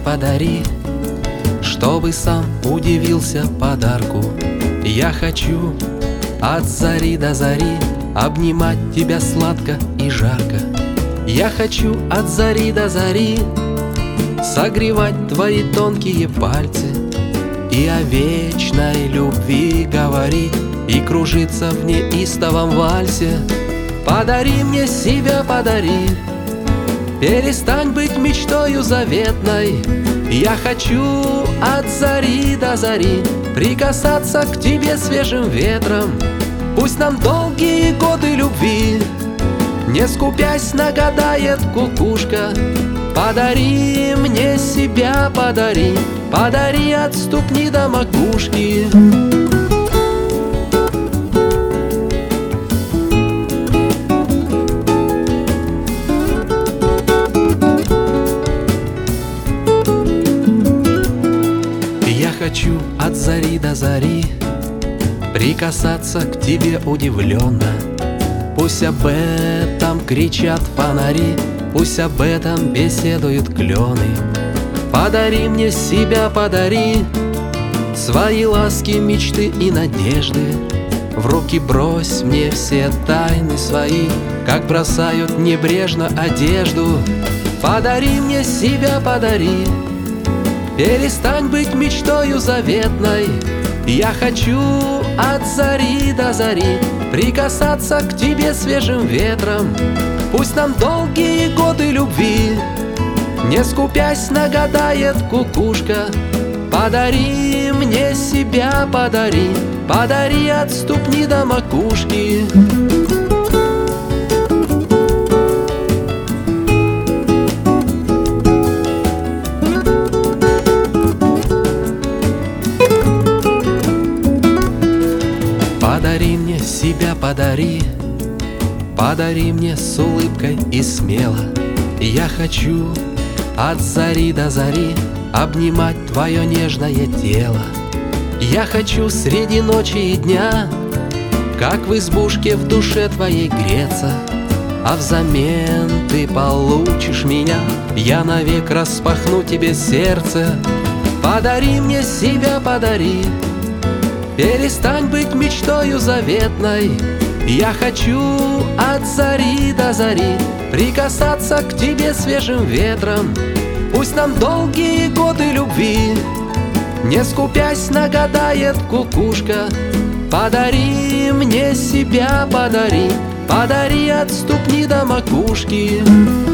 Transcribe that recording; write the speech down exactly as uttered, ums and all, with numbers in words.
подари, чтобы сам удивился подарку. Я хочу от зари до зари обнимать тебя сладко и жарко. Я хочу от зари до зари согревать твои тонкие пальцы и о вечной любви говорить, и кружиться в неистовом вальсе. Подари мне себя, подари, перестань быть мечтою заветной. Я хочу от зари до зари прикасаться к тебе свежим ветром. Пусть нам долгие годы любви, не скупясь, нагадает кукушка. Подари мне себя, подари, подари от ступни до макушки. Я хочу от зари до зари прикасаться к тебе удивленно. Пусть об этом кричат фонари, пусть об этом беседуют клены. Подари мне себя, подари свои ласки, мечты и надежды. В руки брось мне все тайны свои, как бросают небрежно одежду. Подари мне себя, подари, перестань быть мечтою заветной. Я хочу от зари до зари прикасаться к тебе свежим ветром. Пусть нам долгие годы любви, не скупясь, нагадает кукушка. Подари мне себя, подари, подари от ступни до макушки. Подари мне себя, подари, подари мне с улыбкой и смело. Я хочу от зари до зари обнимать твое нежное тело. Я хочу среди ночи и дня, как в избушке в душе твоей греться. А взамен ты получишь меня, я навек распахну тебе сердце. Подари мне себя, подари, перестань быть мечтою заветной. Я хочу от зари до зари прикасаться к тебе свежим ветром. Пусть нам долгие годы любви, не скупясь, нагадает кукушка. Подари мне себя, подари, подари от ступни до макушки.